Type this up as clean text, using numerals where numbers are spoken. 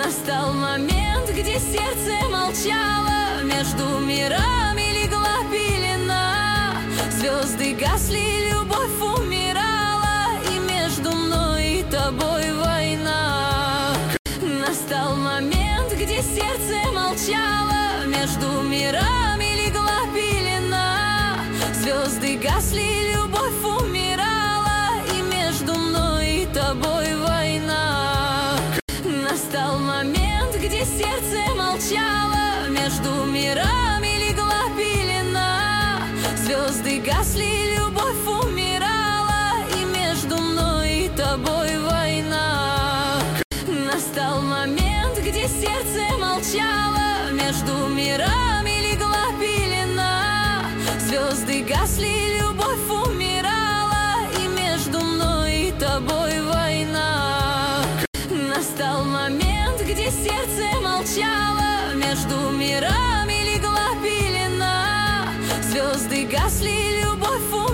Настал момент, где сердце молчало, между мирами легла пелена. Звезды гасли, любовь умирала, и между мной и тобой война. Настал момент, где сердце молчало, между мирами легла пелена. Звезды гасли, любовь умирала, и между мной и тобой война. Настал момент, где сердце молчало, между мирами легла пелена. Звезды гасли, любовь умирала, и между мной и тобой война. Настал момент, где сердце молчало, между мирами легла пелена. Звезды гасли, любовь умирала, и между мной и тобой война. Настал момент, где сердце молчало, между мирами легла пелена. Звезды гасли, любовь умирала.